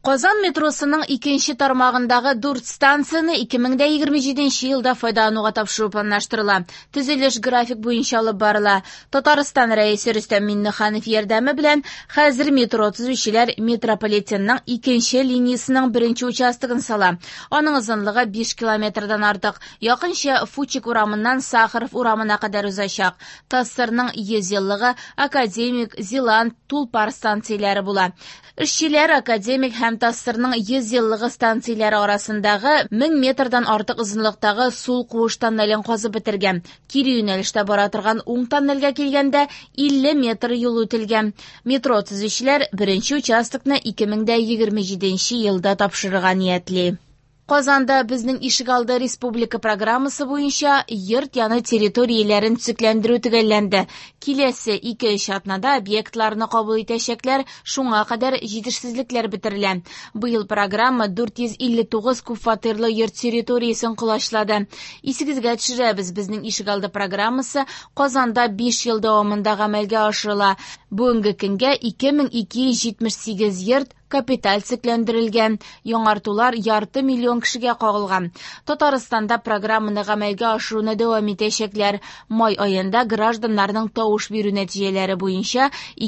Казан метросының икенче тармагындагы 4 станцияны 2027 елда файдалануга тапшыруу планлаштырыла. Төзелеш график буенча алып барыла. Татарстан рәисе Рөстәм Миңнеханов ярдәме белән хәзер метро төзүчеләр метрополитенның икенче линиясының беренче участогын сала. Аның озынлыгы 5 километрдан артык. Якынча Фучик урамыннан Сахаров урамына кадәр узачак. Тассырның 100 еллыгы Академик, Зеланд, Тулпар станцияләре була. Эшчеләр Академик һәм Тассырның 100 еллыгы станцияләре арасындагы 1000 метрдан артык озынлыктагы сул куыш тоннелен казып бетергән. Кире юнәлештә бара торган уң тоннельгә килгәндә 50 метр юл үтелгән. Метро төзүчеләр беренче участокны 2027 елда тапшырырга ниятли. Казанда безнең Ишегалды республика программасы буенча йорт яны территорияләрен төзекләндерү төгәлләнде. Киләсе 2-3 атнада объектларны кабул итәчәкләр, шуңа кадәр җитешсезлекләр бетерелә. Быел программа 459 күп фатирлы йорт территориясен кулачлады. Исегезгә төшерәбез, безнең Ишегалды программасы Казанда 5 ел дәвамында гамәлгә ашырыла. Бүгенге көнгә 2278 йорт капиталь цикләндерелгән, яңартулар ярты миллион кешегә кагылган. Татарстанда программаны гамәлгә ашыруны дәвам итәчәкләр. Май аенда гражданнарның тавыш бирү нәтиҗәләре буенча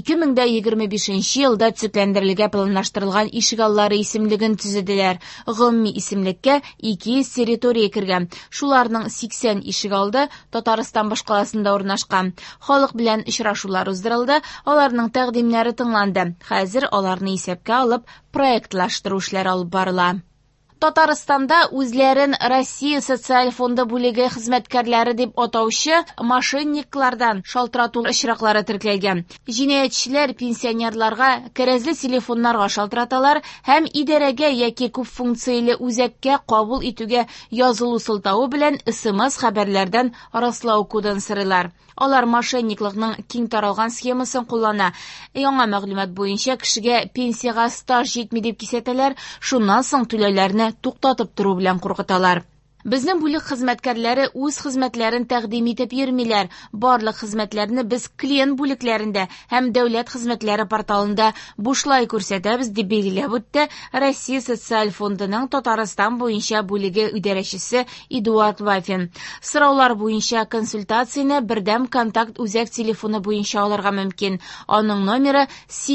2025 елда цикләндерелгән планлаштырылган Ишегаллары исемлеген төзеделәр. Гомуми исемлеккә 200 территория кергән. Шуларның 80 Ишегалды Татарстан башкаласында урнашкан. Халык белән очрашулар уздырылды, аларның тәкъдимнәре тыңланды. Хәзер аларны исәпкә алып проектлаштыру эшләре алып барыла. Татарстанда үзләрен Россия социаль фонды бүлеге хезмәткәрләре дип атаучы мошенниклардан шалтырату очраклары теркәлгән. Җинаятьчеләр пенсионерларга кәрәзле телефоннарга шалтыраталар һәм идарәгә яки күп функцияле үзәккә кабул итүгә язылу сылтавы белән СМС хәбәрләрдән раслау кодын сырыйлар. Алар мошенниклыкның киң таралган схемасын куллана. Яңа мәгълүмат буенча кешегә пенсияга стаж җитми дип кисәтәләр, шуннан соң түләүләрне туктатып тору белән куркыталар. Безнең бүлек хезмәткәрләре үз хезмәтләрен тәкъдим итеп йөрмиләр. Барлык хезмәтләрне без клиент бүлекләрендә һәм дәүләт хезмәтләре порталында бушлай күрсәтәбез дип билгеләп үтте Россия социаль фондының Татарстан буенча бүлеге идарәчесе Эдуард Вафин. Сораулар буенча консультацияне бердәм контакт үзәк телефоны буенча алырга мөмкин. Аның номеры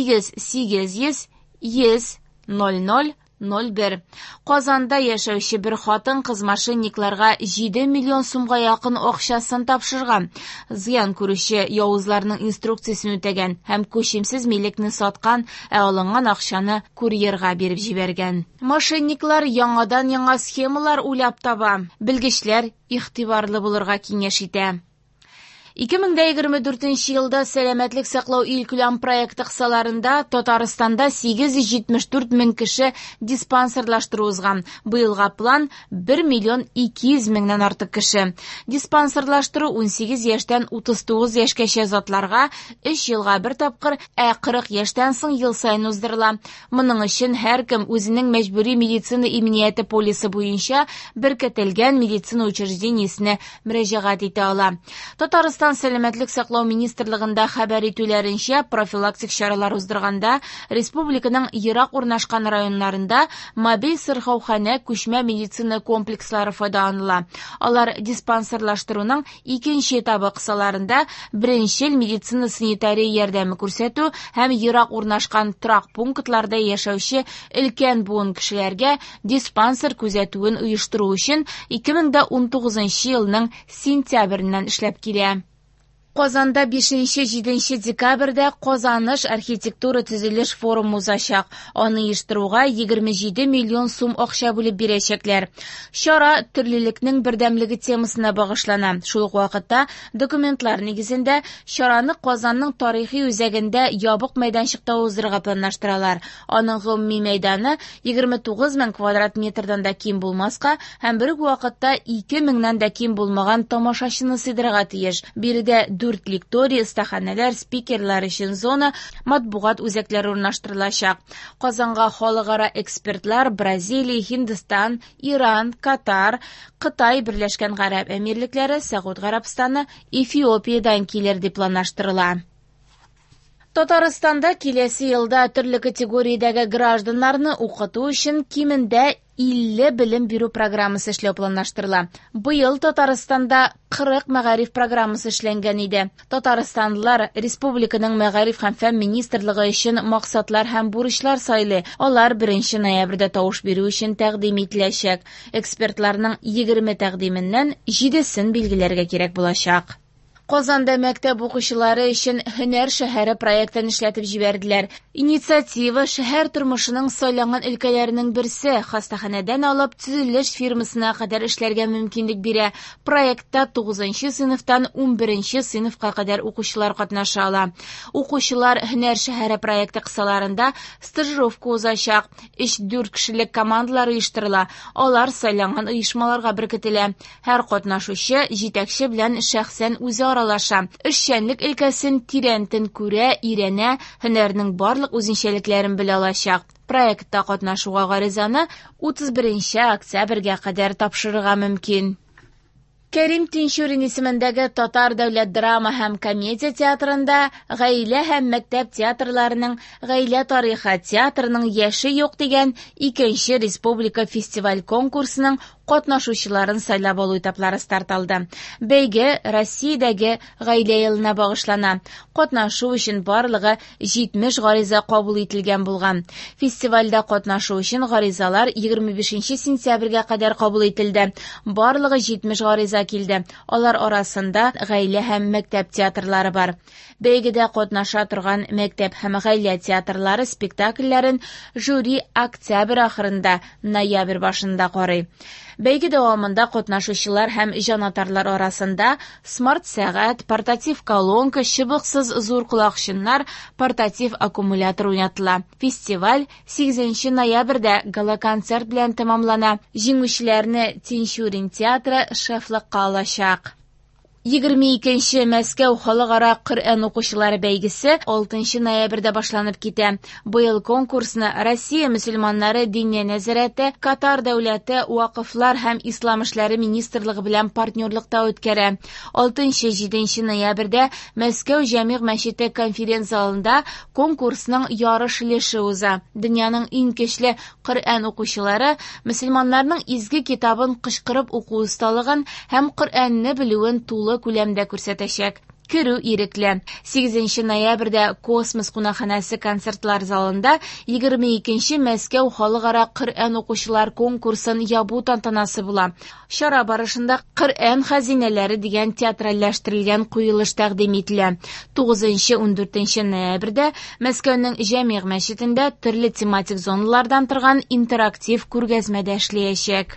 8800 100 00 01. Казанда яшәүче бер хатын-кыз мошенникларга 7 миллион сумга якын акчасын тапшырган. Зыян күрүче явызларның инструкциясын үтәгән һәм күчемсез милекне саткан, алынган акчаны курьерга биреп җибәргән. Мошенниклар яңадан-яңа схемалар уйлап таба. Белгечләр игътибарлы булырга киңәш итә. 2024 елда сәламәтлек саклау илкүләм проекты кысаларында Татарстанда 874 мең кеше диспансерлаштыру узган. Быелга план 1 миллион 200 меңнән артык кеше. Диспансерлаштыру 18 яшьтән 39 яшькәчә затларга 3 елга бер тапкыр, 40 яшьтән соң ел сайын уздырыла. Моның өчен һәркем үзенең мәҗбүри медицина иминияте полисы буенча беркетелгән медицина учреждениесенә мөрәҗәгать итә ала. Татарстан сәламәтлек саклау министрлыгында хәбәр итүләренчә, профилактик чаралар уздырганда республиканың ерак урнашкан районнарында мобиль сырхауханә күчмә медицина комплекслары файдаланыла. Алар диспансерлаштыруның икенче этабы кысаларында беренче медицина санитария ярдәме күрсәтү һәм ерак урнашкан торак пунктларда яшәүче өлкән буын кешеләргә диспансер күзәтүен оештыру өчен 2019 елның сентябреннән эшләп килә. Казанда 5-7 декабрьдә Казаныш архитектура төзелеш форумы узачак. Аны оештыруга 27 миллион сум акча бүлеп бирәчәкләр. Чара төрлелекнең бердәмлеге темасына багышлана. Шул ук вакытта документлар нигезендә чараны Казанның тарихи үзәгендә ябык мәйданчыкта уздырырга планлаштыралар. Аның гомуми мәйданы 29 мең квадрат метрдан да ким булмаска һәм бер үк вакытта 2 меңнән дә ким булмаган тамашачыны сыйдырырга тиеш. Биредә 4 лекторий, стаханәләр, спикерлар өчен зона, матбугат үзәкләре урнаштырылачак. Казанга халыкара экспертлар Бразилия, Һиндстан, Иран, Катар, Кытай, Берләшкән Гарәп Әмирлекләре, Сәгуд Гарәбстаны, Эфиопиядан килер дип планлаштырыла. Татарстанда киләсе елда төрле категориядәге гражданнарны укыту өчен кимендә 50 белем бирү программасы эшләү планлаштырыла. Быел Татарстанда 40 мәгариф программасы эшләнгән иде. Татарстанлылар республиканың мәгариф һәм фән министрлыгы өчен максатлар һәм бурычлар сайлый. Алар 1 ноябрьдә тавыш бирү өчен тәкъдим ителәчәк. Экспертларның 20 тәкъдименнән 7сен билгеләргә кирәк булачак. Казанда мәктәп укучылары өчен һөнәр шәһәре проектын эшләтеп җибәрделәр. Инициатива шәһәр тормышының сайланган өлкәләренең берсе, хастаханәдән алып төзелеш фирмасына кадәр эшләргә мөмкинлек бирә. Проектта 9нчы сыйныфтан 11нче сыйныфка кадәр укучылар катнаша ала. Укучылар һөнәр шәһәре проекты кысаларында стажировка узачак. 3-4 кешелек командалар оештырыла. Алар сайланган оешмаларга беркетелә. Һәр катнашучы җитәкче белән шәхсән үзе аралаша. Эшчәнлек өлкәсен тирәнтен күрә, өйрәнә, һөнәрнең барлык үзенчәлекләрен белә алачак. Проектта катнашуга гаризаны 31 октябрьгә кадәр тапшырырга мөмкин. Кәрим Тинчурин исемендәге Татар дәүләт драма һәм комедия театрында гаилә һәм мәктәп театрларының гаилә тарихы театрының яше юк дигән 2нче республика фестиваль конкурсының катнашучыларын сайлап алу этаплары старт алды. Бәйге Россиядәге гаилә елына багышлана. Катнашу өчен барлыгы 70 гариза кабул ителгән булган. Фестивальдә катнашу өчен гаризалар 25 сентябрьгә кадәр кабул ителде. Барлыгы 70 гариза килде. Алар арасында гаилә һәм мәктәп театрлары бар. Бәйгедә катнаша торган мәктәп һәм гаилә театрлары спектакльләрен жюри октябрь ахырында, ноябрь башында карый. Бәйге дәвамында катнашучылар һәм җанатарлар арасында смарт сәгать, портатив колонка, чыбыксыз зур колакчыннар, портатив аккумулятор уйнатыла. Фестиваль 8 ноябрьдә гала-концерт белән тәмамлана. Җиңүчеләрне Тинчурин театры шефлыкка алачак. 22 Мәскәү халыкара Коръән укучылары бәйгесе 6 ноябрьдә башланып китә. Быел конкурсны Россия мөселманнары диния нәзарәте, Катар дәүләте вакыфлар һәм ислам эшләре министрлыгы белән партнерлыкта үткәрә. 6-7 ноябрьдә Мәскәү Җәмигъ мәчете конференц залында конкурсның ярыш өлеше уза. Дөньяның иң көчле Коръән укучылары мөселманнарның изге китабын кычкырып уку усталыгын һәм Коръәнне белүен тулы күләмдә күрсәтәчәк. Керү ирекле. 8 ноябрьдә Космос кунакханәсе концертлар залында 22 Мәскәү халыкара Коръән укучылар конкурсын ябу тантанасы була. Шара барышында Коръән хәзинәләре дигән театральләштерелгән куелыш тәкъдим ителә. 9-14 ноябрьдә Мәскәүнең Җәмигъ мәчетендә төрле тематик зоналардан торган интерактив күргәзмәдә эшләячәк.